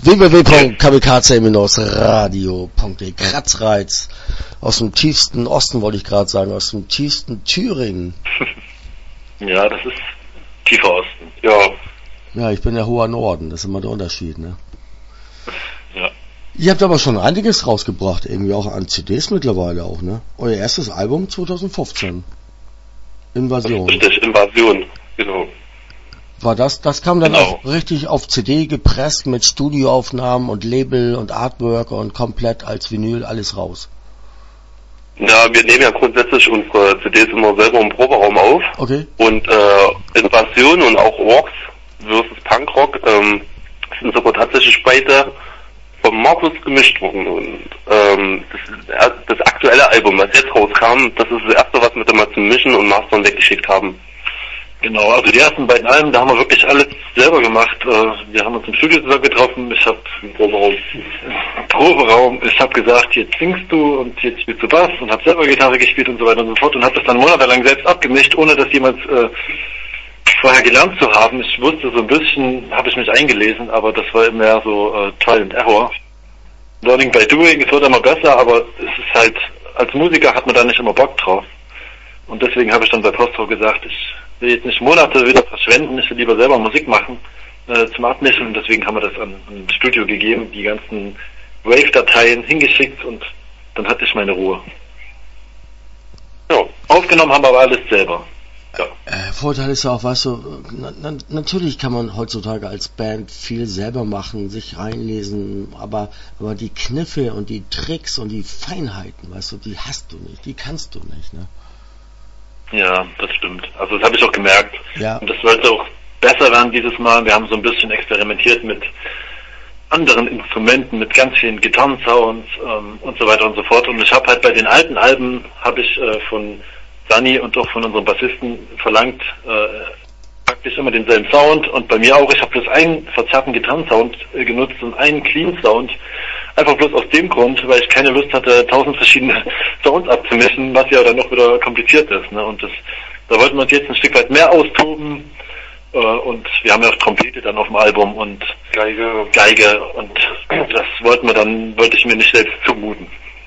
www.kamikaze-radio.de Kratzreiz aus dem tiefsten Osten, wollte ich gerade sagen, aus dem tiefsten Thüringen. Ja, das ist tiefer Osten. Ja. Ja, ich bin ja hoher Norden, das ist immer der Unterschied, ne? Ja. Ihr habt aber schon einiges rausgebracht, irgendwie auch an CDs mittlerweile auch, ne? Euer erstes Album 2015. Invasion. Richtig, Invasion, genau. War das kam dann genau. auch richtig auf CD gepresst mit Studioaufnahmen und Label und Artwork und komplett als Vinyl alles raus. Ja, wir nehmen ja grundsätzlich unsere CDs immer selber im Proberaum auf. Okay. Und Invasion und auch Orks versus Punkrock sind sogar tatsächlich beide vom Markus gemischt worden. Und das aktuelle Album, was jetzt rauskam, das ist das erste, was wir da mal zum Mischen und Mastern weggeschickt haben. Genau, also die ersten beiden Alben, da haben wir wirklich alles selber gemacht. Wir haben uns im Studio zusammen getroffen, ich habe im Proberaum, ich habe gesagt, jetzt singst du und jetzt spielst du Bass und habe selber Gitarre gespielt und so weiter und so fort und habe das dann monatelang selbst abgemischt, ohne das jemals vorher gelernt zu haben. Ich wusste so ein bisschen, habe ich mich eingelesen, aber das war mehr so Trial and Error. Learning by doing, es wird immer besser, aber es ist halt, als Musiker hat man da nicht immer Bock drauf. Und deswegen habe ich dann bei Postro gesagt, ich will jetzt nicht Monate wieder verschwenden, ich will lieber selber Musik machen zum Abmischen. Und deswegen haben wir das an ein Studio gegeben, die ganzen Wave-Dateien hingeschickt und dann hatte ich meine Ruhe. Ja, aufgenommen haben wir aber alles selber. Ja. Vorteil ist ja auch, weißt du, natürlich kann man heutzutage als Band viel selber machen, sich reinlesen, aber die Kniffe und die Tricks und die Feinheiten, weißt du, die hast du nicht, die kannst du nicht, ne? Ja, das stimmt. Also das habe ich auch gemerkt. Ja. Und das sollte auch besser werden dieses Mal. Wir haben so ein bisschen experimentiert mit anderen Instrumenten, mit ganz vielen Gitarrensounds und so weiter und so fort. Und ich habe halt bei den alten Alben, habe ich von Sunny und auch von unserem Bassisten verlangt, praktisch immer denselben Sound. Und bei mir auch, ich habe bloß einen verzerrten Gitarrensound genutzt und einen Clean Sound. Einfach bloß aus dem Grund, weil ich keine Lust hatte, 1000 verschiedene Sounds abzumischen, was ja dann noch wieder kompliziert ist. Ne? Und da wollten wir uns jetzt ein Stück weit mehr austoben. Und wir haben ja auch Trompete dann auf dem Album und Geige und das wollte ich mir nicht selbst zumuten.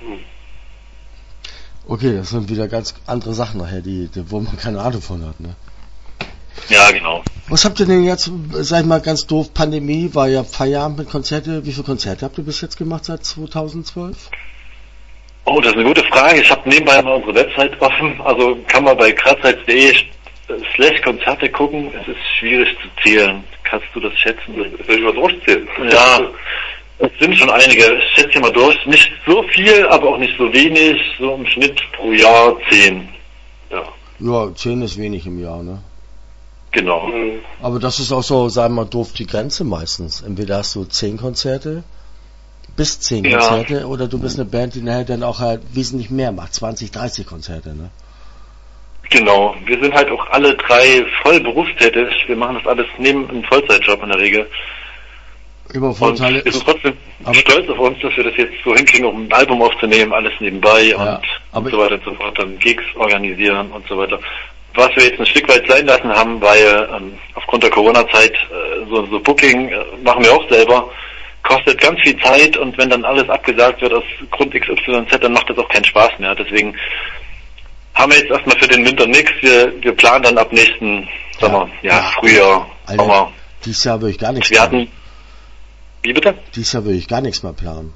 Okay, das sind wieder ganz andere Sachen nachher, wo man keine Ahnung von hat, ne? Ja, genau. Was habt ihr denn jetzt, sag ich mal ganz doof, Pandemie, war ja Feierabend mit Konzerte. Wie viele Konzerte habt ihr bis jetzt gemacht seit 2012? Oh, das ist eine gute Frage. Ich habe nebenbei mal unsere Website offen. Also kann man bei kratzreiz.de/Konzerte gucken. Es ist schwierig zu zählen. Kannst du das schätzen? Soll ich mal durchzählen? Ja, es sind schon einige. Ich schätze hier mal durch. Nicht so viel, aber auch nicht so wenig. So im Schnitt pro Jahr 10. Ja. Ja, 10 ist wenig im Jahr, ne? Genau. Aber das ist auch so, sagen wir mal doof, die Grenze meistens. Entweder hast du 10 Konzerte, bis 10 Konzerte, oder du bist eine Band, die nachher dann auch halt wesentlich mehr macht, 20, 30 Konzerte, ne? Genau. Wir sind halt auch alle drei voll berufstätig. Wir machen das alles neben einem Vollzeitjob in der Regel. Über Vorteile. Und wir sind trotzdem stolz auf uns, dass wir das jetzt so hinkriegen, um ein Album aufzunehmen, alles nebenbei und so weiter und so fort, dann Gigs organisieren und so weiter. Was wir jetzt ein Stück weit sein lassen haben, weil aufgrund der Corona-Zeit so Booking machen wir auch selber, kostet ganz viel Zeit und wenn dann alles abgesagt wird aus Grund XYZ, dann macht das auch keinen Spaß mehr. Deswegen haben wir jetzt erstmal für den Winter nichts. Wir planen dann ab nächsten Sommer, Frühjahr, Alter, Sommer. Dieses Jahr würde ich gar nichts planen. Wie bitte? Dieses Jahr würde ich gar nichts mehr planen.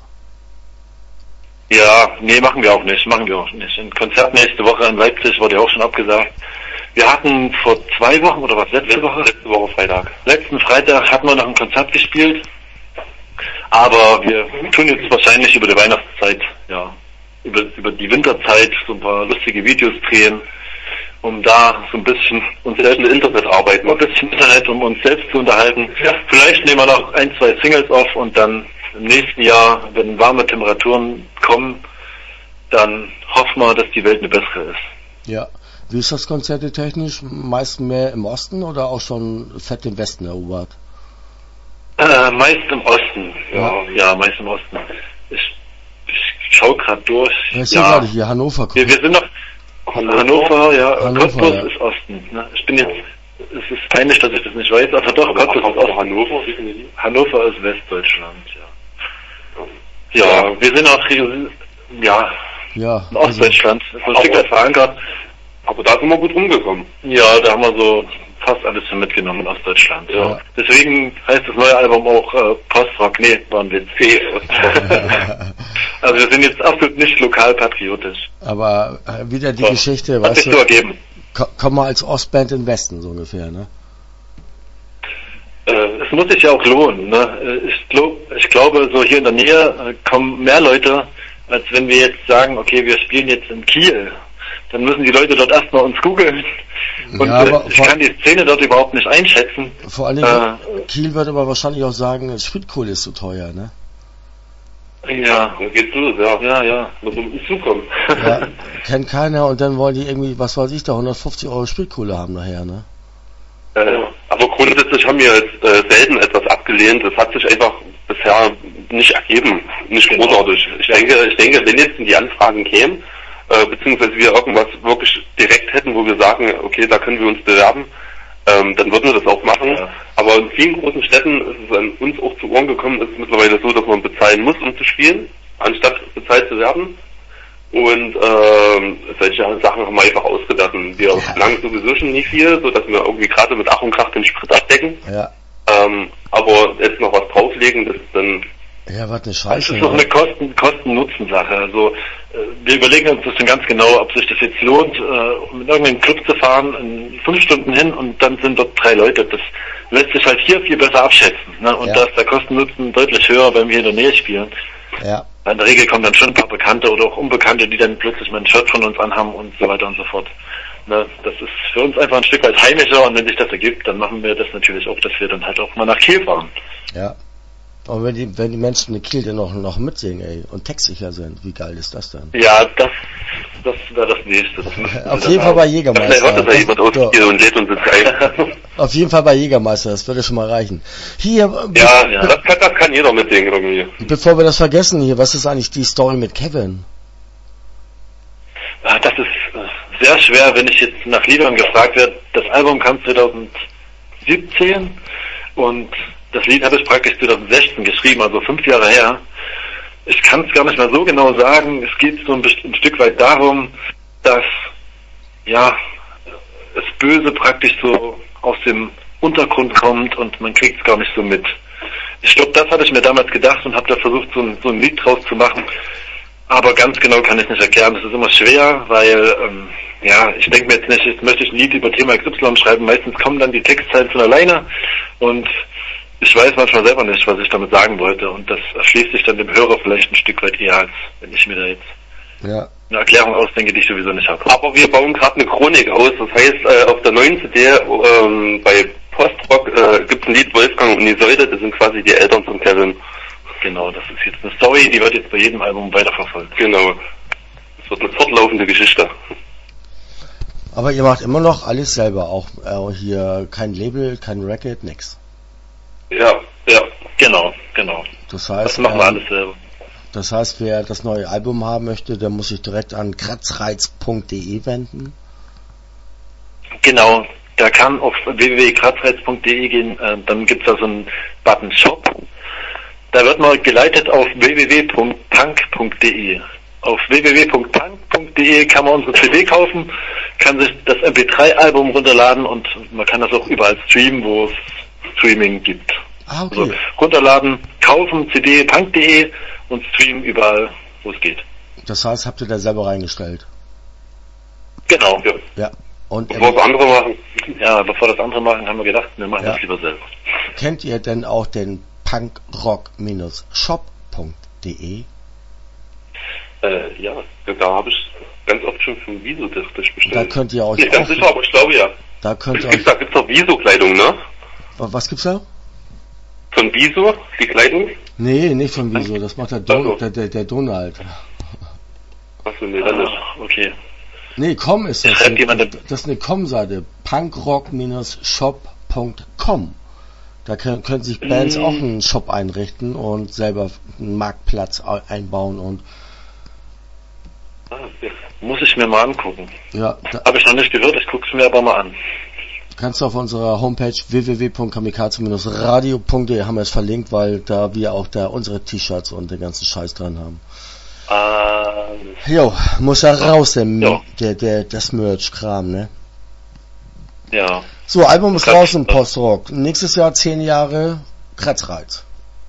Ja, nee, machen wir auch nicht. Ein Konzert nächste Woche in Leipzig wurde ja auch schon abgesagt. Wir hatten vor 2 Wochen, oder was, letzte Woche Freitag. Letzten Freitag hatten wir noch ein Konzert gespielt. Aber wir tun jetzt wahrscheinlich über die Weihnachtszeit, über die Winterzeit so ein paar lustige Videos drehen, um da so ein bisschen uns selbst mit Internet arbeiten, ein bisschen Internet, um uns selbst zu unterhalten. Ja. Vielleicht nehmen wir noch 1, 2 Singles auf und dann im nächsten Jahr, wenn warme Temperaturen kommen, dann hoffen wir, dass die Welt eine bessere ist. Ja. Wie ist das Konzerte technisch? Meist mehr im Osten oder auch schon fett im Westen erobert? Meist im Osten. Ja, meist im Osten. Ich schau gerade durch. Ich sehe gerade hier Hannover. Wir sind noch Hannover, Cottbus ist Osten. Ne? Ich bin jetzt Es ist peinlich, dass ich das nicht weiß, aber doch, Gott, das ist auch Hannover, Hannover ist Westdeutschland, ja. Ja, wir sind auch in Ostdeutschland, so ein Stück weit verankert. Aber da sind wir gut rumgekommen. Ja, da haben wir so fast alles schon mitgenommen in Ostdeutschland. Ja. Deswegen heißt das neue Album auch Postrock. Nee, war ein Witz. Also wir sind jetzt absolut nicht lokalpatriotisch. Aber wieder die Geschichte, weißt du, komm mal als Ostband in den Westen, so ungefähr, ne? Es muss sich ja auch lohnen, ne? Ich glaube, so hier in der Nähe kommen mehr Leute, als wenn wir jetzt sagen, okay, wir spielen jetzt in Kiel. Dann müssen die Leute dort erstmal uns googeln. Und ich kann die Szene dort überhaupt nicht einschätzen. Vor allen Dingen, Kiel wird aber wahrscheinlich auch sagen, Spritkohle ist zu teuer, ne? Ja, da geht's los, ja. Muss um zukommen. Ja, kennt keiner und dann wollen die irgendwie, was weiß ich, da 150 Euro Spritkohle haben nachher, ne? Aber grundsätzlich haben wir jetzt selten etwas abgelehnt. Das hat sich einfach bisher nicht ergeben, nicht großartig. Ich denke, wenn jetzt die Anfragen kämen, beziehungsweise wir irgendwas wirklich direkt hätten, wo wir sagen, okay, da können wir uns bewerben, dann würden wir das auch machen. Ja. Aber in vielen großen Städten ist es an uns auch zu Ohren gekommen, ist es mittlerweile so, dass man bezahlen muss, um zu spielen, anstatt bezahlt zu werden. Und solche Sachen haben wir einfach ausgelassen. Wir verlangen sowieso schon nie viel, so dass wir irgendwie gerade mit Ach und Krach den Sprit abdecken. Ja. Aber jetzt noch was drauflegen, das ist dann... Ja, was eine Scheiße. Das ist doch eine Kosten-Nutzen-Sache. Also wir überlegen uns das dann ganz genau, ob sich das jetzt lohnt, mit irgendeinem Club zu fahren, in 5 Stunden hin und dann sind dort 3 Leute. Das lässt sich halt hier viel besser abschätzen. Ne? Und da ist der Kosten-Nutzen deutlich höher, wenn wir in der Nähe spielen. Ja. In der Regel kommen dann schon ein paar Bekannte oder auch Unbekannte, die dann plötzlich mal ein Shirt von uns anhaben und so weiter und so fort. Ne? Das ist für uns einfach ein Stück weit heimischer und wenn sich das ergibt, dann machen wir das natürlich auch, dass wir dann halt auch mal nach Kiel fahren. Ja. Aber wenn die Menschen in Kiel dann noch mitsingen, ey, und textsicher sind, wie geil ist das dann? Ja, das wäre das Nächste. Auf jeden Fall bei Jägermeister. Auf jeden Fall bei Jägermeister, das würde schon mal reichen. Hier, das kann jeder mitsingen irgendwie. Bevor wir das vergessen hier, was ist eigentlich die Story mit Kevin? Das ist sehr schwer, wenn ich jetzt nach Liedern gefragt werde. Das Album kam 2017 und das Lied habe ich praktisch 2016 geschrieben, also 5 Jahre her. Ich kann es gar nicht mehr so genau sagen. Es geht so ein Stück weit darum, dass das Böse praktisch so aus dem Untergrund kommt und man kriegt es gar nicht so mit. Ich glaube, das hatte ich mir damals gedacht und habe da versucht, so ein Lied draus zu machen. Aber ganz genau kann ich nicht erklären. Das ist immer schwer, weil ich denke mir jetzt möchte ich ein Lied über Thema XY schreiben. Meistens kommen dann die Textzeilen von alleine und ich weiß manchmal selber nicht, was ich damit sagen wollte und das erschließt sich dann dem Hörer vielleicht ein Stück weit eher, als wenn ich mir da jetzt eine Erklärung ausdenke, die ich sowieso nicht habe. Aber wir bauen gerade eine Chronik aus, das heißt, auf der neuen CD bei Postrock gibt es ein Lied Wolfgang und Isolde, das sind quasi die Eltern von Kevin. Genau, das ist jetzt eine Story, die wird jetzt bei jedem Album weiterverfolgt. Genau, das wird eine fortlaufende Geschichte. Aber ihr macht immer noch alles selber, auch hier kein Label, kein Record, nix. Ja, genau. Das heißt, das machen wir alles selber. Das heißt, wer das neue Album haben möchte, der muss sich direkt an kratzreiz.de wenden. Genau, der kann auf www.kratzreiz.de gehen, dann gibt es da so einen Button Shop. Da wird man geleitet auf www.punk.de. Auf www.punk.de kann man unsere CD kaufen, kann sich das MP3-Album runterladen und man kann das auch überall streamen, wo es Streaming gibt. Ah, okay. Also runterladen, kaufen, CD, punk.de und streamen überall, wo es geht. Das heißt, habt ihr da selber reingestellt? Genau. Ja. Und bevor das andere machen. Ja, bevor das andere machen, haben wir gedacht, wir machen das lieber selber. Kennt ihr denn auch den punkrock-shop.de? Ja, da habe ich ganz oft schon von Wieso das bestellt. Da könnt ihr euch nicht ganz sicher, aber ich glaube ja. Da könnt ihr da gibt's doch Wieso-Kleidung, ne? Was gibt's da? Von Wieso, die Kleidung? Nee, nicht von Wieso, das macht der Donald. Achso, nee, dann nicht. Okay. Nee, com ist das. Das ist eine Com-Seite. punkrock-shop.com. Da können sich Bands auch einen Shop einrichten und selber einen Marktplatz einbauen und muss ich mir mal angucken. Ja. Habe ich noch nicht gehört, ich gucke es mir aber mal an. Kannst du auf unserer Homepage www.kamikaze-radio.de haben wir es verlinkt, weil da wir auch da unsere T-Shirts und den ganzen Scheiß dran haben. Jo, muss ja raus, das Merch-Kram, ne? Ja. So, Album ist draußen, Postrock. Nächstes Jahr 10 Jahre Kratzreiz.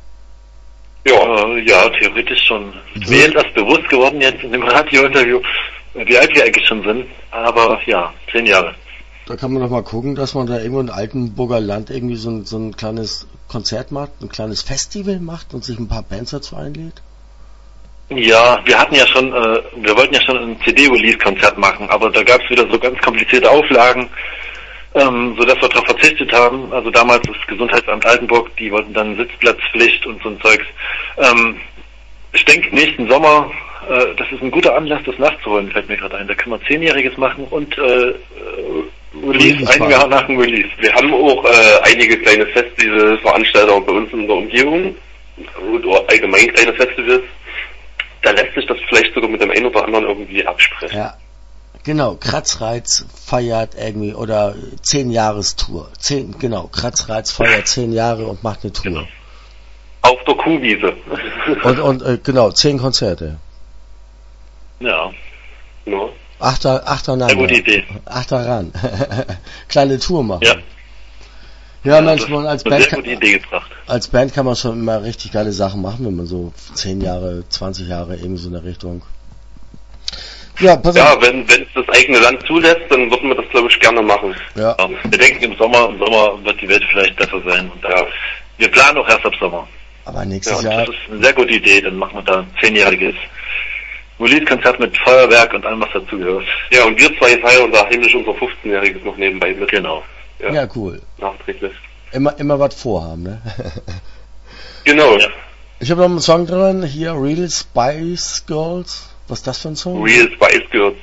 Ja, theoretisch schon. Mir ist erst bewusst geworden jetzt in dem Radio-Interview, wie alt wir eigentlich schon sind. Aber ja, 10 Jahre. Da kann man noch mal gucken, dass man da irgendwo in Altenburger Land irgendwie so ein kleines Konzert macht, ein kleines Festival macht und sich ein paar Bands dazu einlädt. Ja, wir wollten ja schon ein CD-Release-Konzert machen, aber da gab es wieder so ganz komplizierte Auflagen, sodass wir darauf verzichtet haben. Also damals das Gesundheitsamt Altenburg, die wollten dann Sitzplatzpflicht und so ein Zeugs. Ich denke, nächsten Sommer, das ist ein guter Anlass, das nachzuholen, fällt mir gerade ein. Da können wir 10-Jähriges machen und Release, ein Jahr nach dem Release. Wir haben auch einige kleine Festivalveranstalter bei uns in der Umgebung, oder allgemein kleine Festivals. Da lässt sich das vielleicht sogar mit dem einen oder anderen irgendwie absprechen. Ja, genau. Kratzreiz feiert irgendwie, oder 10-Jahres-Tour. Kratzreiz feiert 10 Jahre und macht eine Tour. Genau. Auf der Kuhwiese. Und 10 Konzerte. Ja. No. Achter Sehr gute Idee. Achter ran. Kleine Tour machen. Ja. Ja, Mensch, man als Band, als Band kann man schon immer richtig geile Sachen machen, wenn man so 10 Jahre, 20 Jahre irgendwie so in der Richtung. Ja, pass auf. Wenn es das eigene Land zulässt, dann würden wir das, glaube ich, gerne machen. Ja. Wir denken im Sommer wird die Welt vielleicht besser sein. Und wir planen auch erst ab Sommer. Aber nächstes Jahr. Das ist eine sehr gute Idee, dann machen wir da ein 10-jähriges Release-Konzert mit Feuerwerk und allem, was dazugehört. Ja, und wir zwei feiern da heimlich unser 15-jähriges noch nebenbei mit. Genau. Ja, cool. Nachträglich. Immer was vorhaben, ne? Genau. Ja. Ich habe noch einen Song drin, hier, Real Spice Girls. Was ist das für ein Song? Real Spice Girls.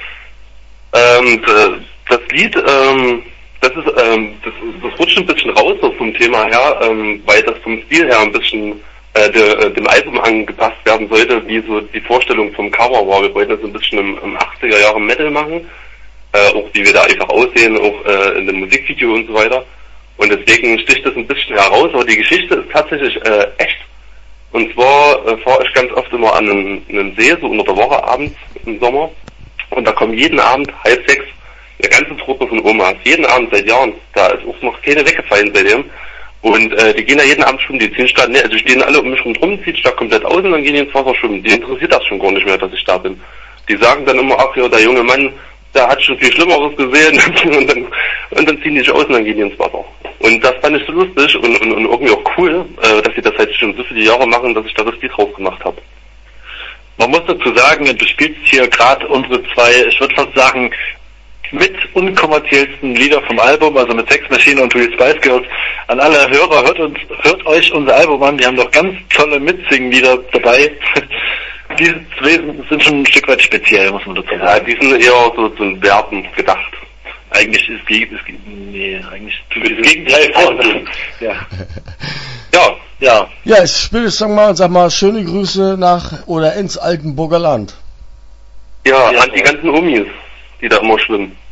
Das Lied, das rutscht ein bisschen raus vom Thema her, weil das vom Stil her ein bisschen dem Album angepasst werden sollte, wie so die Vorstellung vom Cover war. Wir wollten das ein bisschen im 80er Jahre Metal machen. Auch wie wir da einfach aussehen, auch in dem Musikvideo und so weiter. Und deswegen sticht das ein bisschen heraus, aber die Geschichte ist tatsächlich echt. Und zwar fahre ich ganz oft immer an einen See, so unter der Woche abends im Sommer. Und da kommen jeden Abend 5:30 eine ganze Truppe von Omas. Jeden Abend seit Jahren. Da ist auch noch keine weggefallen seitdem. Und die gehen da jeden Abend schwimmen. Die ziehen statt, also stehen alle um mich rum, ziehen statt komplett aus und dann gehen die ins Wasser schwimmen. Die interessiert das schon gar nicht mehr, dass ich da bin. Die sagen dann immer, ach ja, der junge Mann, der hat schon viel Schlimmeres gesehen und dann ziehen die sich aus und dann gehen die ins Wasser. Und das fand ich so lustig und irgendwie auch cool, dass sie das halt schon so viele Jahre machen, dass ich da das Lied drauf gemacht habe. Man muss dazu sagen, du spielst hier gerade unsere zwei, ich würde fast sagen, mit unkommerziellsten Lieder vom Album, also mit Sex Machine und Real Spice Girls. An alle Hörer, hört euch unser Album an, wir haben doch ganz tolle Mitsingen-Lieder dabei. Die sind schon ein Stück weit speziell, muss man dazu sagen. Ja, die sind eher so zum Werten gedacht. Eigentlich ist das Gegenteil von. Ja. Ja, ich spiele den Song mal und sag mal schöne Grüße ins Altenburger Land. Ja, an die ganzen Omis, die da immer schwimmen.